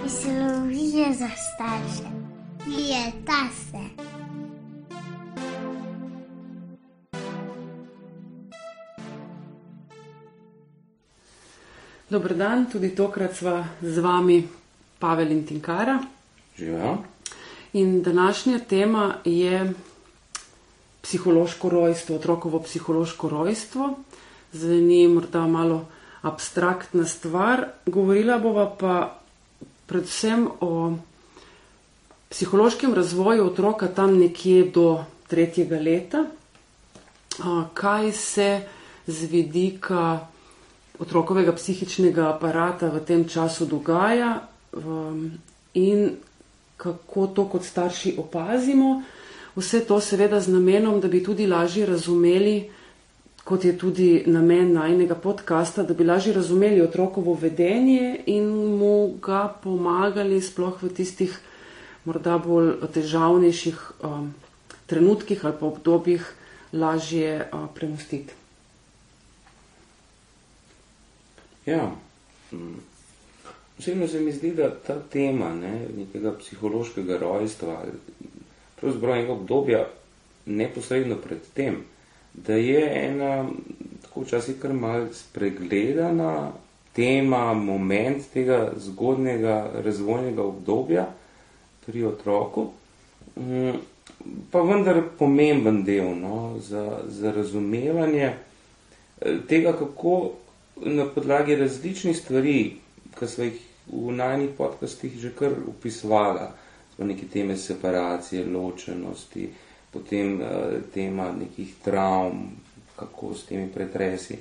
Mislenovije za starše. Lijeta se. Dober dan, tudi tokrat sva z vami Pavel in Tinkara. Živijo. In današnja tema je psihološko rojstvo, otrokovo psihološko rojstvo. Zveni morda malo abstraktna stvar. Govorila bova pa predvsem o psihološkem razvoju otroka tam nekje do 3. leta. Kaj se z vidika otrokovega psihičnega aparata v tem času dogaja in kako to kot starši opazimo. Vse to seveda z namenom, da bi tudi lažje razumeli, kot je tudi namen najinega podcasta, da bi lažje razumeli otrokovo vedenje in mu ga pomagali sploh v tistih morda bolj težavnejših trenutkih ali pa obdobjih lažje premostiti. Ja, osebno se mi zdi, da ta tema nekega psihološkega rojstva, pravzaprav enega obdobja neposredno pred tem, da je ena tako včasih kar malo spregledana tema, moment tega zgodnjega razvojnega obdobja pri otroku, pa vendar pomemben del za razumevanje tega, kako na podlagi različnih stvari, ki so jih v najnih podcastih že kar opisovala, so neke teme separacije, ločenosti, potem tema nekih travm, kako s temi pretresi,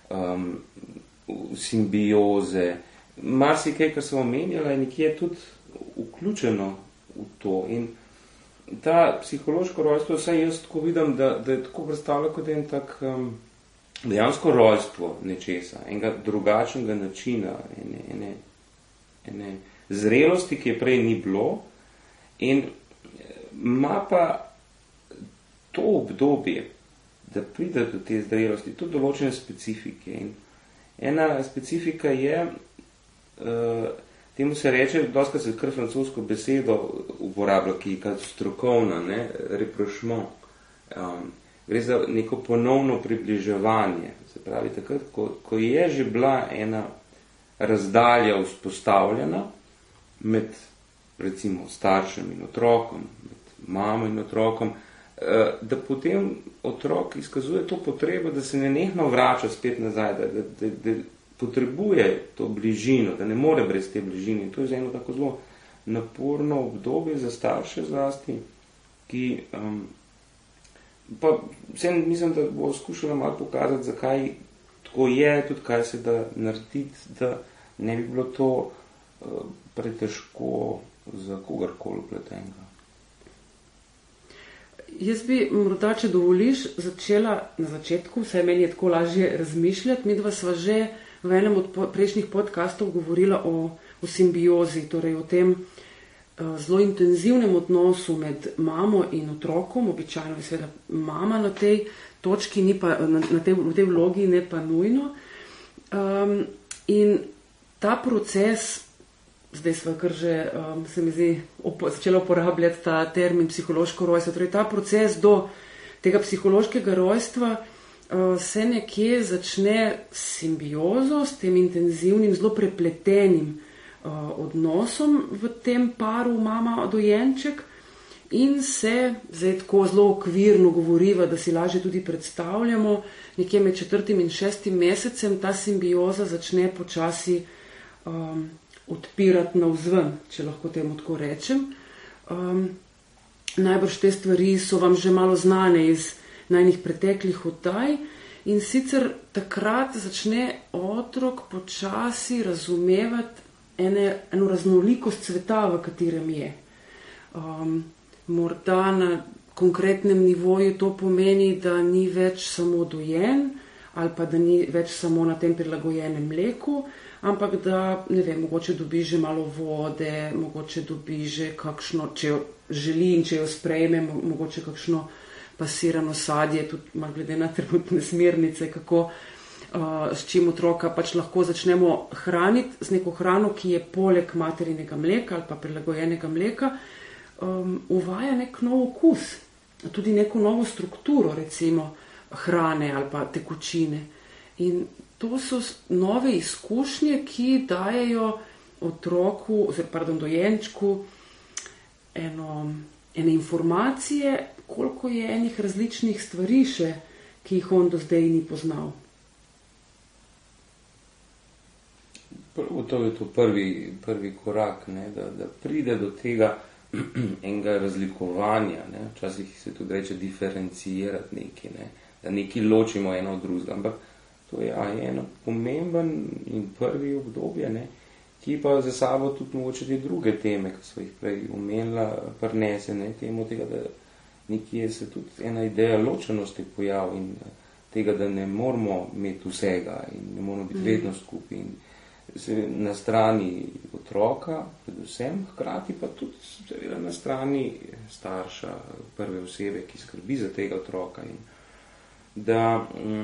simbioze, marsikaj, kar sem omenjala, je nekje tudi vključeno v to. In ta psihološko rojstvo, vsaj jaz tako vidim, da je tako predstavljeno kot en tak dejansko rojstvo nečesa, enega drugačnega načina, ene zrelosti, ki je prej ni bilo, in ima pa to obdobje, da pride do te zrelosti, tudi določene specifike. In ena specifika je, temu se reče, dostikrat se kar francosko besedo uporablja, ki je strokovna, rapprochement. Gre za neko ponovno približevanje. Se pravi, takrat, ko je že bila ena razdalja vzpostavljena med recimo staršem in otrokom, med mamo in otrokom, da potem otrok izkazuje to potrebo, da se nenehno vrača spet nazaj, da potrebuje to bližino, da ne more brez te bližine. In to je eno tako zelo naporno obdobje za starše zlasti, ki pa vsem mislim, da bo skušala malo pokazati, zakaj tako je, tudi kaj se da narediti, da ne bi bilo to pretežko za kogarkoli vpletenega. Jaz bi morda, če dovoliš, začela na začetku, vsaj meni je tako lažje razmišljati. Midva sva že v enem od prejšnjih podcastov govorila o simbiozi, torej o tem zelo intenzivnem odnosu med mamo in otrokom, običajno je seveda mama na tej točki, ni pa, v tej vlogi, ne pa nujno. In ta proces, zdaj sva kar že, se mi zdi, začela uporabljati ta termin psihološko rojstvo, torej ta proces do tega psihološkega rojstva se nekje začne s simbiozo, s tem intenzivnim, zelo prepletenim odnosom v tem paru mama-dojenček in se, zdaj tako zelo okvirno govoriva, da si lažje tudi predstavljamo, nekje med 4. in 6. mesecem ta simbioza začne počasi odpirati navzven, če lahko temu tako rečem. Najbrž te stvari so vam že malo znane iz najnih preteklih oddaj in sicer takrat začne otrok počasi razumevati eno raznolikost sveta, v katerem je. Morda na konkretnem nivoju to pomeni, da ni več samo dojen ali pa da ni več samo na tem prilagojenem mleku, ampak da, ne vem, mogoče dobi že malo vode, mogoče dobi že kakšno, če jo želi in če jo sprejme, mogoče kakšno pasirano sadje, tudi malo glede na trenutne smernice, kako s čim otroka pač lahko začnemo hraniti, z neko hrano, ki je poleg materinega mleka ali pa prilagojenega mleka, uvaja nek nov okus, tudi neko novo strukturo, recimo hrane ali pa tekočine. In to so nove izkušnje, ki dajejo otroku, dojenčku ene informacije, koliko je enih različnih stvari še, ki jih on do zdaj ni poznal. To je to prvi korak, ne, da pride do tega enega razlikovanja, ne. Včasih se tudi reče diferencirati nekaj, ne, da nekaj ločimo eno od drugega, ampak to je eno pomemben in prvi obdobje, ne, ki pa za sabo tudi mogoče te druge teme, ki so jih prej omenila, prinese, ne, temu tega, da nekje se tudi ena ideja ločenosti pojavi in tega, da ne moramo imeti vsega in ne moramo biti vedno skupaj in na strani otroka, predvsem, hkrati pa tudi seveda na strani starša, prve osebe, ki skrbi za tega otroka. In da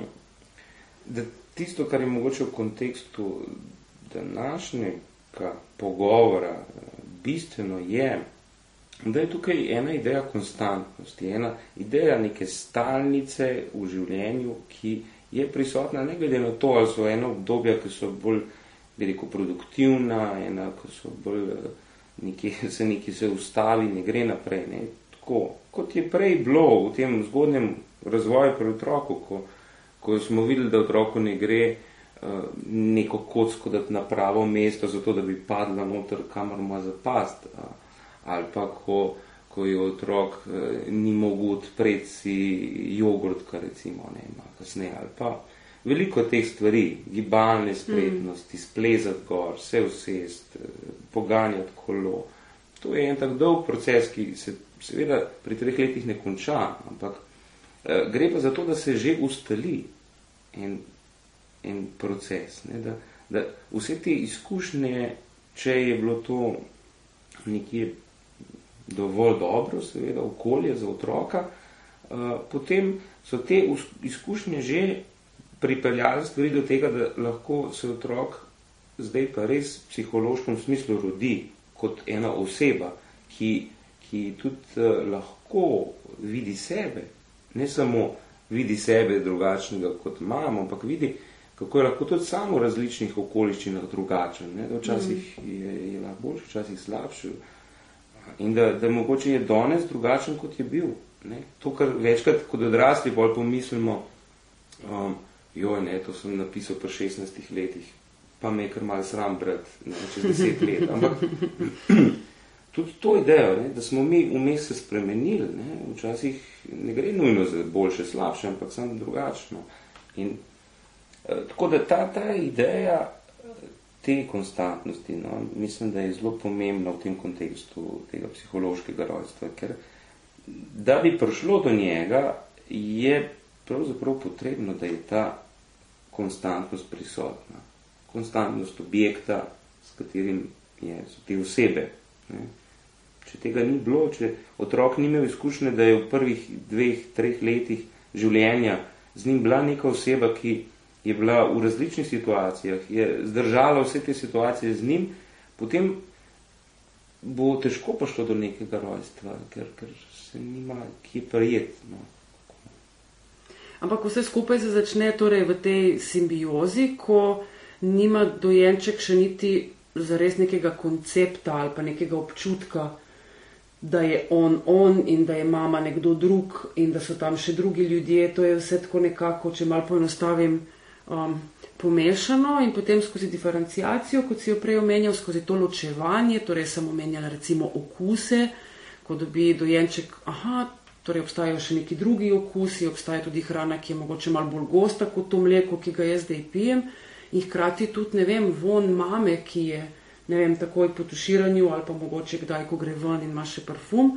tisto, kar je mogoče v kontekstu današnjega pogovora bistveno je, da je tukaj ena ideja konstantnosti, ena ideja neke stalnice v življenju, ki je prisotna ne glede na to, ali so eno obdobja, ki so bolj produktivna, ena, ko so bolj nekaj se ustavi, ne gre naprej. Ne. Tako, kot je prej bilo v tem zgodnjem razvoju pri otroku, ko smo videli, da otroku ne gre neko kocko dati na pravo mesto, zato da bi padla noter, kamor ima zapast, ali pa ko je otrok ni mogel odpreti si jogurtka, recimo, ne, kasneje, ali pa veliko teh stvari, gibalne spretnosti, splezati gor, se usest, poganjati kolo. To je en tak dolg proces, ki se seveda pri 3 letih ne konča, ampak gre pa za to, da se že ustali en proces. Ne, da vse te izkušnje, če je bilo to nekje dovolj dobro, seveda okolje za otroka, potem so te izkušnje že pripeljali stvari do tega, da lahko se otrok zdaj pa res v psihološkem smislu rodi kot ena oseba, ki tudi lahko vidi sebe, ne samo vidi sebe drugačnega kot mamo, ampak vidi, kako je lahko tudi samo v različnih okoliščinah drugačen. Ne? Da včasih je lahko boljši, včasih slabši. In da mogoče je danes drugačen, kot je bil. Ne? To, kar večkrat kot odrasli bolj pomislimo, to sem napisal pri 16 letih, pa me je kar malo sram brati, čez 10 let. Ampak tudi to idejo, ne, da smo mi vmes se spremenili, ne, včasih ne gre nujno za boljše, slabše, ampak samo drugačno. In tako da ta ideja te konstantnosti, no, mislim, da je zelo pomembna v tem kontekstu tega psihološkega rojstva, ker da bi prišlo do njega, je pravzaprav potrebno, da je ta konstantnost prisotna. Konstantnost objekta, s katerim so te osebe. Ne. Če tega ni bilo, če otrok ni imel izkušnje, da je v prvih 2-3 letih življenja z njim bila neka oseba, ki je bila v različnih situacijah, je zdržala vse te situacije z njim, potem bo težko prišlo do nekega rojstva, ker se nima kje prijeti. No. Ampak vse skupaj se začne torej v tej simbiozi, ko nima dojenček še niti zares nekega koncepta ali pa nekega občutka, da je on in da je mama nekdo drug in da so tam še drugi ljudje. To je vse tako nekako, če malo poenostavim, pomešano in potem skozi diferenciacijo, kot si jo prej omenjal, skozi to ločevanje, torej sem omenjala recimo okuse, ko dobi dojenček, torej obstajajo še neki drugi okusi, obstaja tudi hrana, ki je mogoče malo bolj gosta kot to mleko, ki ga jaz zdaj pijem, in hkrati tudi, ne vem, von mame, ki je, ne vem, takoj po tuširanju ali pa mogoče kdaj, ko gre ven in ima še parfum.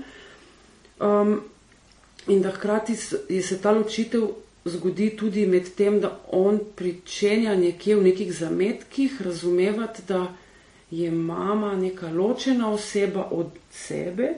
In da hkrati se ta ločitev zgodi tudi med tem, da on pričenja nekje v nekih zametkih razumevati, da je mama neka ločena oseba od sebe.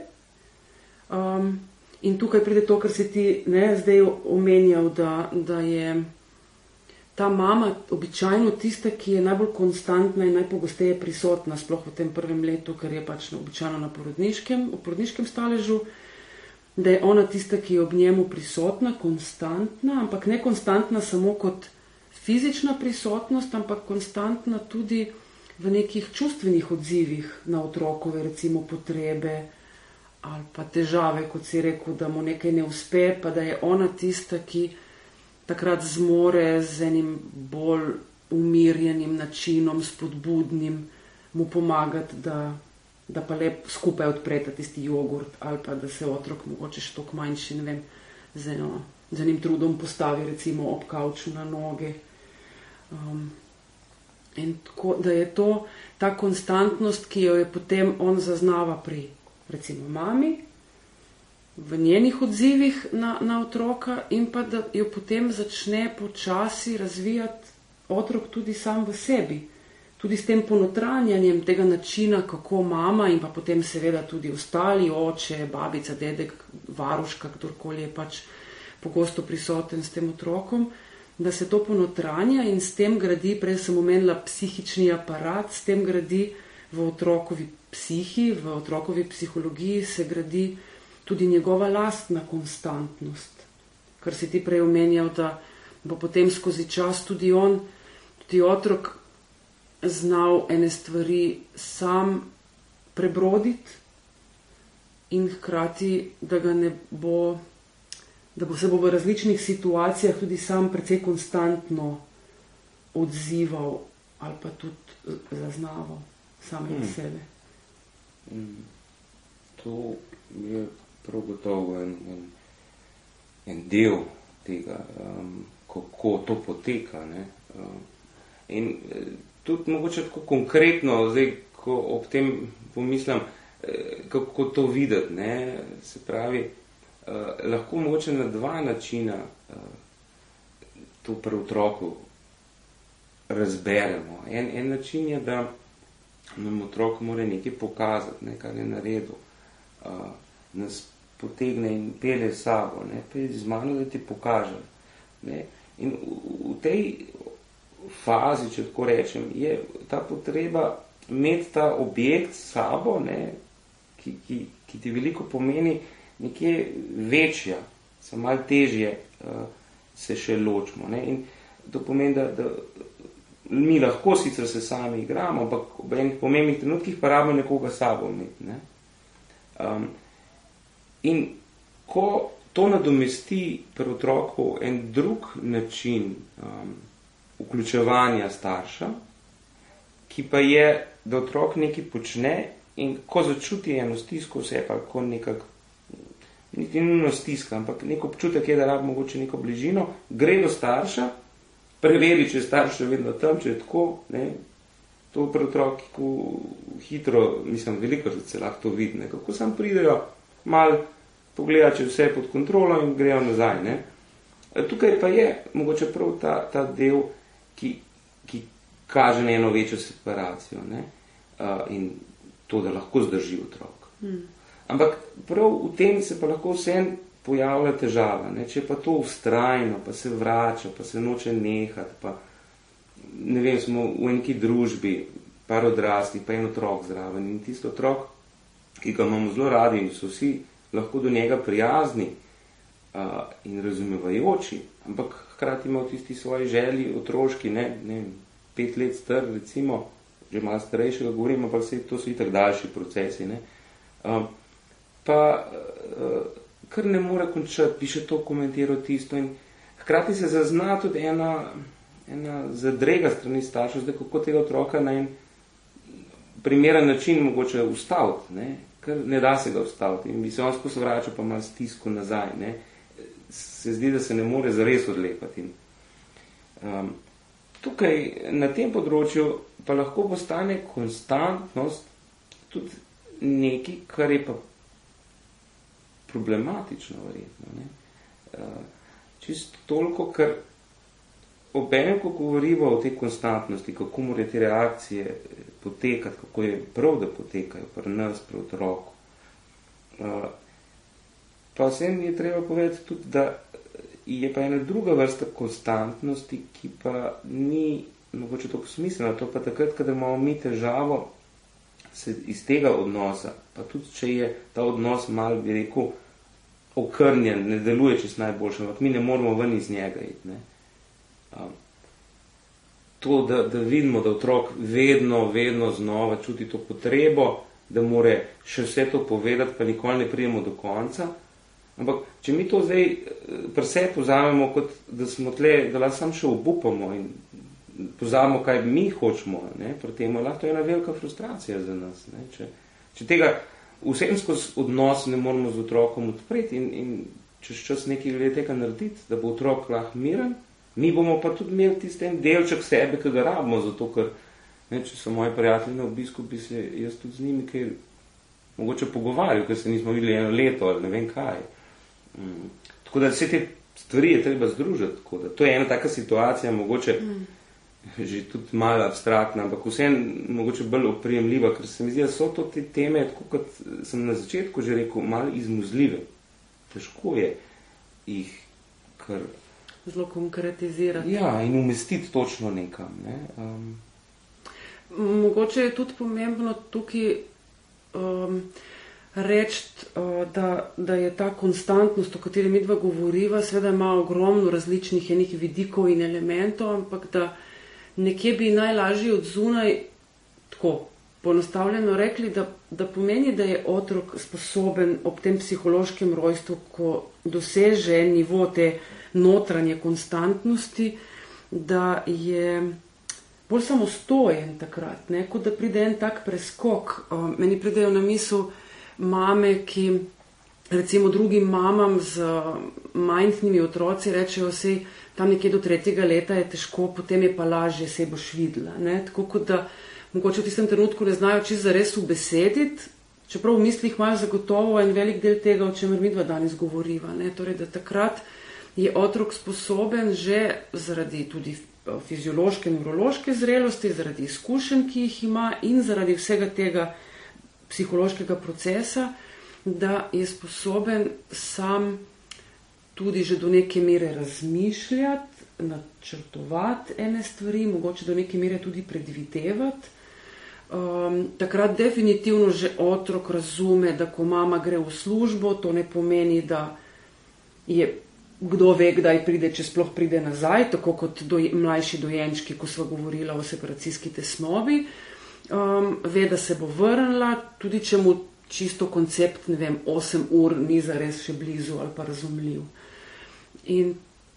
In tukaj pride to, kar si ti zdaj omenjal, da je ta mama običajno tista, ki je najbolj konstantna in najpogosteje prisotna, sploh v tem prvem letu, ker je pač običajno v porodniškem staležu, da je ona tista, ki je ob njemu prisotna, konstantna, ampak ne konstantna samo kot fizična prisotnost, ampak konstantna tudi v nekih čustvenih odzivih na otrokove, recimo potrebe ali pa težave, kot si rekel, da mu nekaj ne uspe, pa da je ona tista, ki takrat zmore z enim bolj umirjenim načinom, spodbudnim, mu pomagati, da pa le skupaj odpreta tisti jogurt ali pa da se otrok mogoče še toliko manjši, ne vem, z enim trudom postavi recimo ob kavču na noge. In tako, da je to ta konstantnost, ki jo je potem on zaznava pri recimo mami, v njenih odzivih na otroka in pa da jo potem začne počasi razvijati otrok tudi sam v sebi. Tudi s tem ponotranjanjem tega načina, kako mama in pa potem seveda tudi ostali, oče, babica, dedek, varuška, kdorkoli je pač pogosto prisoten s tem otrokom, da se to ponotranja in s tem gradi, prej sem omenila psihični aparat, s tem gradi v otrokovi psihi, v otrokovi psihologiji se gradi tudi njegova lastna konstantnost. Kar si ti prej omenjal, da bo potem skozi čas tudi on, tudi otrok, znal ene stvari sam prebroditi in hkrati, da se bo v različnih situacijah tudi sam precej konstantno odzival ali pa tudi zaznaval samega sebe. To je prav gotovo en del tega, kako to poteka. Ne? In tudi mogoče tako konkretno, zdaj, ko ob tem pomislim, kako to videti, ne? Se pravi, lahko mogoče na dva načina to pri otroku razberemo. En način je, da nam otrok mora nekaj pokazati, ne, kar je naredil, nas potegne in pelje s sabo, ne, pa je z mano, da ti pokažem. Ne. In v tej fazi, če tako rečem, je ta potreba imeti ta objekt s sabo, ne, ki ti veliko pomeni, nekje večja, samo malo težje se še ločimo. Ne. In to pomeni, da mi lahko sicer se sami igramo, ampak v enih pomembnih trenutkih pa rabimo nekoga sabo imeti. Ne. In ko to nadomesti pri otroku en drug način vključevanja starša, ki pa je, da otrok nekaj počne in ko začuti eno stisko vse, pa ko nekak, niti nujno stiska, ampak nek občutek je, da rabi mogoče neko bližino, gre do starša, preveri, če je starš še vedno tam, če je tako, ne, to pri otroku hitro, mislim, veliko se lahko to vidi, kako sam pridejo, malo pogleda, če vse je pod kontrolo in grejo nazaj. Ne. Tukaj pa je mogoče prav ta del, ki kaže na eno večjo separacijo, ne, in to, da lahko zdrži otrok. Ampak prav v tem se pa lahko vsem pojavlja težava, ne, če pa to vztrajno, pa se vrača, pa se noče nehati, pa ne vem, smo v neki družbi, par odraslih, pa en otrok zraven in tisti otrok, ki ga imamo zelo radi in so vsi lahko do njega prijazni in razumevajoči, ampak hkrati ima v tisti svoji želji otroški, ne 5 let star, recimo, že malo starejšega govorim, ampak to so itak daljši procesi, ne. Pa kar ne more končati, bi še to komentiral tisto in hkrati se zazna tudi ena zadrega strani staršev, zdaj kako tega otroka na en primeren način mogoče ustaviti, ne, ker ne da se ga ustaviti in bi se on skozi vračal pa malo stisko nazaj, ne, se zdi, da se ne more zares odlepati. Tukaj na tem področju pa lahko postane konstantnost tudi nekaj, kar je pa problematično verjetno. Ne? Čisto toliko, ker obenem, ko govorimo o tej konstantnosti, kako morajo te reakcije potekati, kako je prav, da potekajo pri nas, pri otroku. Pa vsem je treba povedati tudi, da je pa ena druga vrsta konstantnosti, ki pa ni mogoče toliko smiselna. To pa takrat, kadar imamo mi težavo se iz tega odnosa, pa tudi če je ta odnos malo, bi rekel, okrnjen, ne deluje čist najboljše, ampak mi ne moramo ven iz njega iti. Ne? To, da vidimo, da otrok vedno znova čuti to potrebo, da more še vse to povedati, pa nikoli ne pridemo do konca. Ampak, če mi to zdaj pri sebi vzamemo, kot da smo tle, da lahko sam še obupamo in pozabimo, kaj mi hočemo, ne, pri tem lahko to je ena velika frustracija za nas. Ne. Če tega vsem skozi odnos ne moramo z otrokom odpreti in čez čas nekaj glede tega narediti, da bo otrok lahko miren, mi bomo pa tudi imeli tistem delček sebe, ki ga rabimo, zato ker, ne, če so moji prijatelji na obisku, bi se jaz tudi z njimi kaj mogoče pogovarjal, ker se nismo videli 1 leto ali ne vem kaj. Tako da vse te stvari je treba združiti. Tako da to je ena taka situacija, mogoče že tudi malo abstraktna, ampak vseeno mogoče bolj oprijemljiva, ker se mi zdi, da so to te teme, tako kot sem na začetku že rekel, malo izmuzljive. Težko je jih kar zelo konkretizirati. Ja, in umestiti točno nekam. Ne? Mogoče je tudi pomembno tukaj reči, da je ta konstantnost, o kateri midva govoriva, seveda ima ogromno različnih enih vidikov in elementov, ampak da nekje bi najlažje od zunaj, tako poenostavljeno rekli, da pomeni, da je otrok sposoben ob tem psihološkem rojstvu, ko doseže nivo te notranje konstantnosti, da je bolj samostojen takrat, ne? Kot da pride en tak preskok. Meni pridejo na misel mame, ki recimo drugim mamam z majhnimi otroci rečejo, sej tam nekje do 3. leta je težko, potem je pa lažje, sej boš videla. Ne? Tako kot da mogoče v tistem trenutku ne znajo čisto zares ubesediti, čeprav v mislih imajo zagotovo en velik del tega, o čemer midva danes govoriva. Ne? Torej, da takrat je otrok sposoben že zaradi tudi fiziološke, nevrološke zrelosti, zaradi izkušenj, ki jih ima in zaradi vsega tega psihološkega procesa, da je sposoben sam tudi že do neke mere razmišljati, načrtovati ene stvari, mogoče do neke mere tudi predvidevati. Takrat definitivno že otrok razume, da ko mama gre v službo, to ne pomeni, da je kdo ve, kdaj pride, če sploh pride nazaj, tako kot mlajši dojenčki, ko sva govorila o separacijski tesnobi. Ve, da se bo vrnila, tudi če mu čisto koncept, ne vem, 8 ur ni zares še blizu ali pa razumljiv. In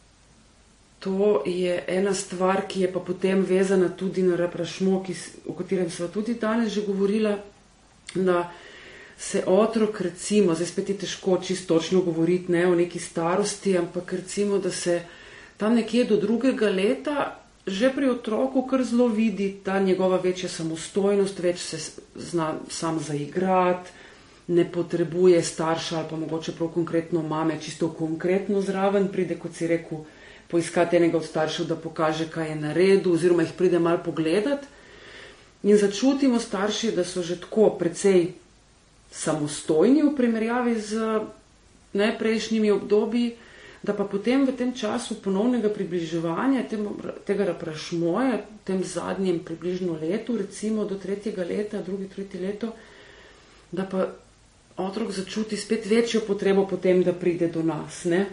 to je ena stvar, ki je pa potem vezana tudi na rapprochement, o katerem sva tudi danes že govorila, da se otrok recimo, zdaj spet je težko čisto točno govoriti, ne, o neki starosti, ampak recimo, da se tam nekje do 2. leta že pri otroku kar zelo vidi ta njegova večja samostojnost, več se zna sam zaigrati, ne potrebuje starša ali pa mogoče prav konkretno mame, čisto konkretno zraven pride, kot si rekel, poiskati enega od staršev, da pokaže, kaj je naredil, oziroma jih pride malo pogledati. In začutimo starši, da so že tako precej samostojni v primerjavi z najprejšnjimi obdobji, da pa potem v tem času ponovnega približevanja, tega rapprochementja, tem zadnjem približno letu, recimo do 3. leta, 2. 3. leto, da pa otrok začuti spet večjo potrebo potem, da pride do nas. Ne?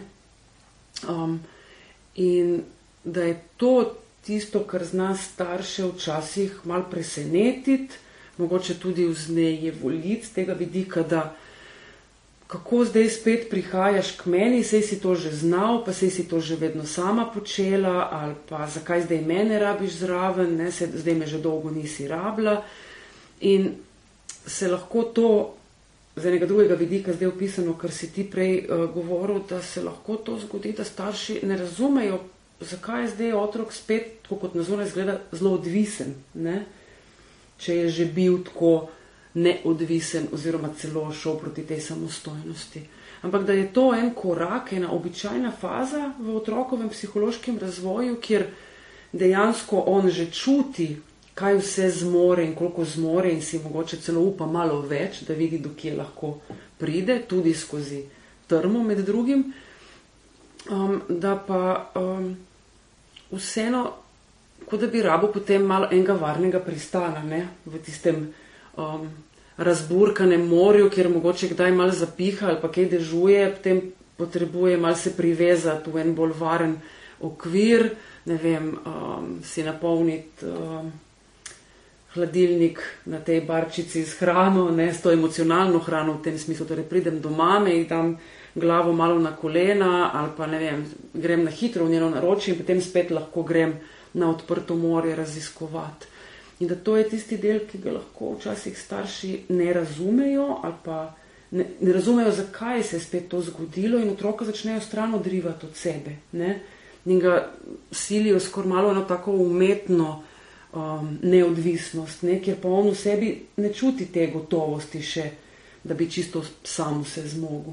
In da je to tisto, kar zna starše včasih malo presenetiti, mogoče tudi vznejevoljiti z tega vidika, da kako zdaj spet prihajaš k meni, sej si to že znal, pa sej si to že vedno sama počela, ali pa zakaj zdaj mene rabiš zraven, ne, zdaj me že dolgo nisi rabila. In se lahko to, z enega drugega vidika zdaj opisano, kar si ti prej govoril, da se lahko to zgodi, da starši ne razumejo, zakaj je zdaj otrok spet, tako kot na zunaj izgleda, zelo odvisen, ne? Če je že bil tako neodvisen oziroma celo šel proti tej samostojnosti. Ampak da je to en korak, ena običajna faza v otrokovem psihološkem razvoju, kjer dejansko on že čuti, kaj vse zmore in koliko zmore in si mogoče celo upa malo več, da vidi, do kje lahko pride, tudi skozi trmo med drugim. da pa vseeno, kot da bi rabo potem malo enega varnega pristana, ne, v tistem razburkanem morju, kjer mogoče kdaj malo zapiha ali pa kaj dežuje, potem potrebuje malo se privezati v en bolj varen okvir, ne vem, si napolniti hladilnik na tej barčici z hrano, ne, s to emocionalno hrano v tem smislu, torej pridem do mame in dam glavo malo na kolena ali pa, ne vem, grem na hitro v njeno naročje in potem spet lahko grem na odprto morje raziskovati. In da to je tisti del, ki ga lahko včasih starši ne razumejo ali pa ne razumejo, zakaj se je spet to zgodilo in otroka začnejo stran odrivati od sebe, ne, in ga silijo skoraj malo na tako umetno neodvisnost, ne, kjer pa on v sebi ne čuti te gotovosti še, da bi čisto sam se zmogel.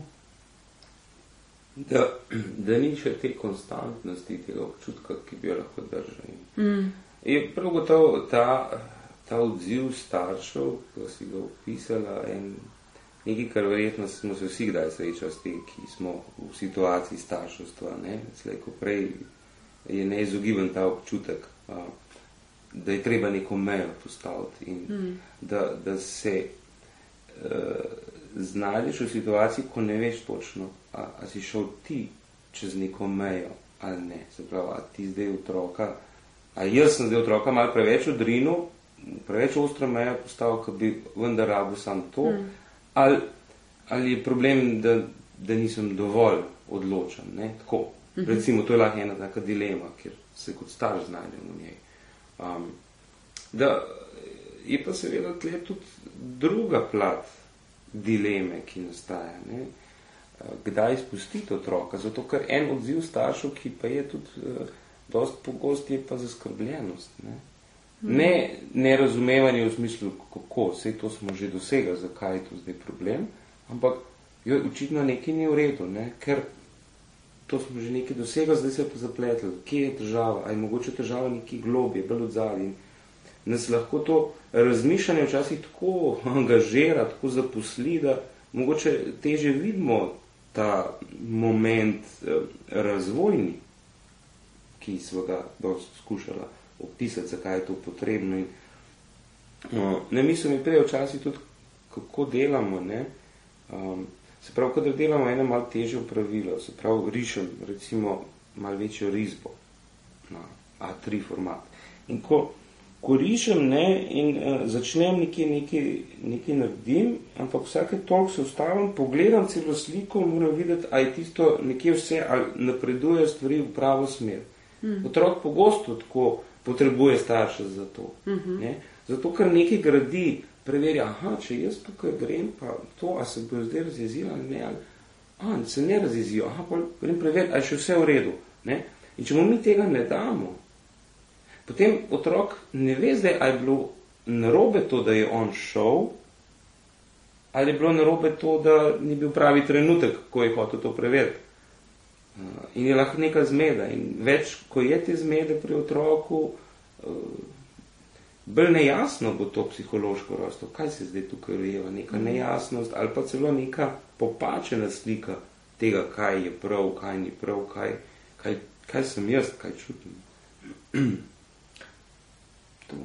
Da ni še te konstantnosti, tega občutka, ki bi jo lahko držali. Je prav gotovo ta odziv staršev, ki si ga opisala, nekaj, kar verjetno smo se vsi kdaj srečali s tem, ki smo v situaciji starševstva, ne, slej ko prej je neizogiben ta občutek, da je treba neko mejo postaviti in da se znajdeš v situaciji, ko ne veš točno, a si šel ti čez neko mejo ali ne. Se pravi, a ti zdaj otroka, a jaz sem zdaj otroka malo preveč odrinil, preveč ostro mejo postavil, ko bi vendar rabil sam to, ali je problem, da nisem dovolj odločen, ne, tako. Recimo, to je lahko ena taka dilema, kjer se kot starš znajdem v njej. Da je pa seveda tle tudi druga plat dileme, ki nastaja, ne? Kdaj spustiti otroka, zato ker en odziv staršev, ki pa je tudi dosti pogost, je pa zaskrbljenost, ne nerazumevanje v smislu, kako, vse to smo že dosegali, zakaj je to zdaj problem, ampak očitno nekaj ni v redu, ne? Ker to smo že nekaj dosegali, zdaj se je pa zapletlo. Kje je težava? A je mogoče težava nekaj globje, bolj odzadaj? Nas lahko to razmišljanje včasih tako angažira, tako zaposli, da mogoče teže vidimo ta moment razvojni, ki smo ga dosti skušala opisati, zakaj je to potrebno. Ne mislim, prej včasih tudi, kako delamo, ne? Se pravi, kadar delamo eno malo težje pravilo, se pravi, rišem recimo malo večjo risbo na A3 format. In ko rišem, ne, in začnem nekaj naredim, ampak vsake toliko se ustavim, pogledam celo sliko, moram videti, a je tisto nekje vse, ali napreduje stvari v pravo smer. Otrok pogosto tako potrebuje starša za to. Ne? Zato, ker nekaj gradi, preverja, če jaz tukaj grem, pa to, a se bo zdaj razjezila ali ne, ali se ne razjezijo, pa grem preveriti, ali še vse v redu. Ne? In če mu mi tega ne damo, potem otrok ne ve zdaj, ali je bilo narobe to, da je on šel, ali je bilo narobe to, da ni bil pravi trenutek, ko je hotel to preveriti. In je lahko neka zmeda. In več, ko je te zmede pri otroku, bolj nejasno bo to psihološko rastlo. Kaj se zdaj tukaj rojeva? Neka nejasnost ali pa celo neka popačena slika tega, kaj je prav, kaj ni prav, kaj sem jaz, kaj čutim. To.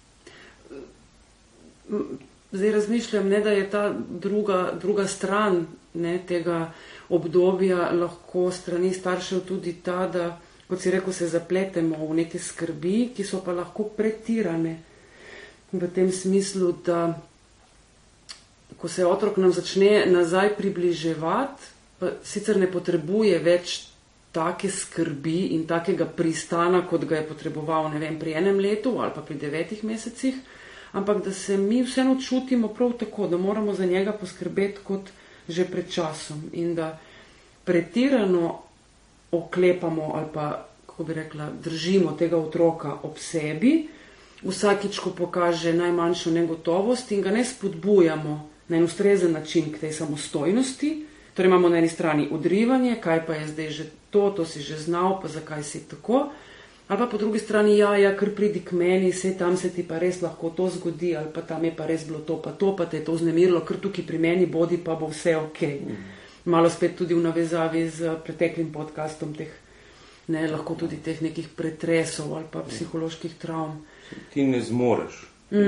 Zdaj razmišljam, ne, da je ta druga stran, ne, tega obdobja lahko strani staršev tudi ta, da, kot si rekel, se zapletemo v neke skrbi, ki so pa lahko pretirane. V tem smislu, da ko se otrok nam začne nazaj približevati, pa sicer ne potrebuje več take skrbi in takega pristana, kot ga je potreboval, ne vem, pri 1 letu ali pa pri 9 mesecih, ampak da se mi vseeno čutimo prav tako, da moramo za njega poskrbeti kot že pred časom in da pretirano oklepamo ali pa, kako bi rekla, držimo tega otroka ob sebi, vsakič, ko pokaže najmanjšo negotovost in ga ne spodbujamo na en ustrezen način k tej samostojnosti. Torej imamo na eni strani odrivanje, kaj pa je zdaj že to si že znal, pa zakaj si tako. Ali pa po drugi strani, kar pridi k meni, tam se ti pa res lahko to zgodi, ali pa tam je pa res bilo to, pa te je to vznemirilo, kar tukaj pri meni bodi, pa bo vse ok. malo spet tudi v navezavi z preteklim podcastom teh, ne, lahko tudi teh nekih pretresov ali pa psiholoških travm. Ti ne zmoreš.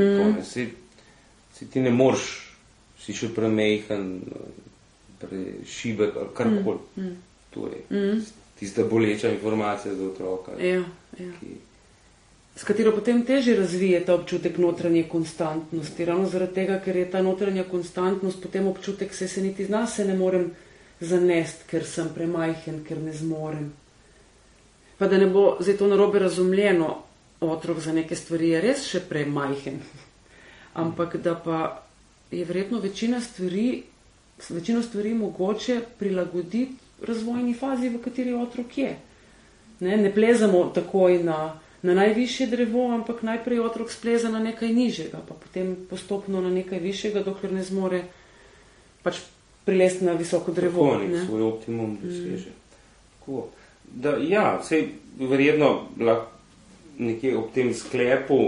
Ti ne moreš, si še premejhen, prešibek ali karkoli. To je tista boleča informacija za otroka. Ja. S katero potem teže razvije ta občutek notranje konstantnosti. Ravno zaradi tega, ker je ta notranja konstantnost potem občutek, se niti z nas se ne morem zanest, ker sem premajhen, ker ne zmorem. Pa da ne bo zdaj to narobe razumljeno, otrok za neke stvari je res še premajhen. Ampak da pa je verjetno večino stvari mogoče prilagoditi razvojni fazi, v kateri otrok je. Ne plezamo takoj na najvišje drevo, ampak najprej otrok spleza na nekaj nižjega, pa potem postopno na nekaj višjega, dokler ne zmore pač prilesti na visoko drevo. Tako, nek svoj optimum doseže. Tako. Da, ja, sej verjetno nekje ob tem sklepu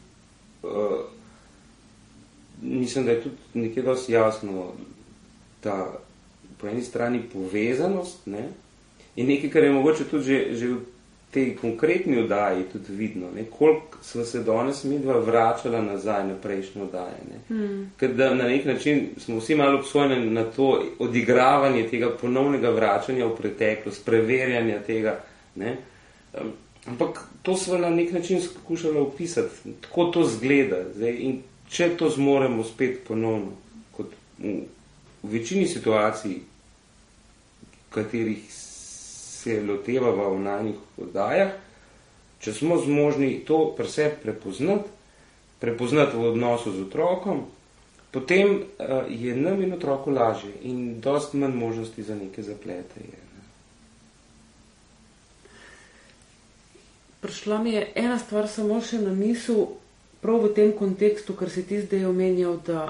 mislim, da je tudi nekje dosti jasno, da po eni strani povezanost, ne, in nekaj, kar je mogoče tudi že v tej konkretni oddaji tudi vidno, ne, koliko smo se danes midva vračala nazaj na prejšnje oddaje. Ne. Ker da na nek način smo vsi malo obsojeni na to odigravanje tega ponovnega vračanja v preteklost, preverjanja tega. Ne. Ampak to smo na nek način skušali opisati, tako to zgleda. Zdaj, in če to zmoremo spet ponovno, kot v večini situacij, v katerih se lotevava v najnih oddajah, če smo zmožni to pri sebi prepoznati v odnosu z otrokom, potem je nam in otroku lažje in dosti manj možnosti za neke zaplete je. Prišla mi je ena stvar samo še na misel, prav v tem kontekstu, ker si ti zdaj omenjal, da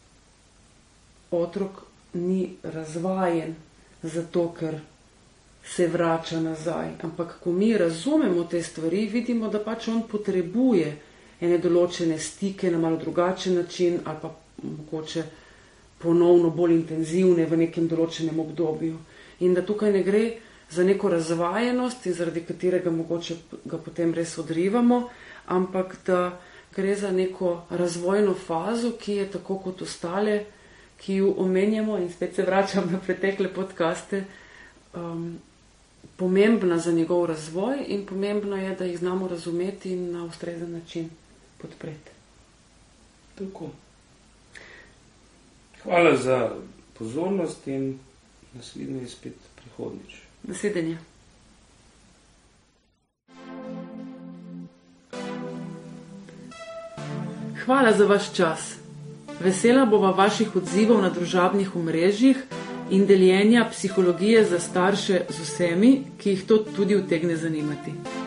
otrok ni razvajen zato, ker se vrača nazaj. Ampak ko mi razumemo te stvari, vidimo, da pač on potrebuje ene določene stike na malo drugačen način ali pa mogoče ponovno bolj intenzivne v nekem določenem obdobju. In da tukaj ne gre za neko razvajenost, zaradi katerega mogoče ga potem res odrivamo, ampak da gre za neko razvojno fazo, ki je tako kot ostale, ki jo omenjamo, in spet se vračam na pretekle podcaste, pomembna za njegov razvoj in pomembno je, da jih znamo razumeti in na ustrezen način podpreti. Tako. Hvala za pozornost in naslednje spet prihodnič. Nasvidenje. Hvala za vaš čas. Vesela bova vaših odzivov na družabnih omrežjih in deljenja psihologije za starše z vsemi, ki jih to tudi utegne zanimati.